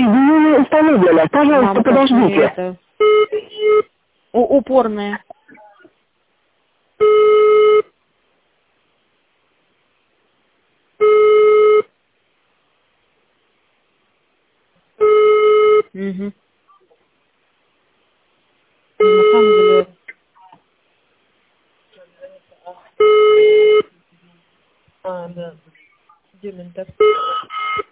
Соединение установлено. Пожалуйста, Мама, как подождите. это... Упорная. Угу. На самом деле... Да. Делим так.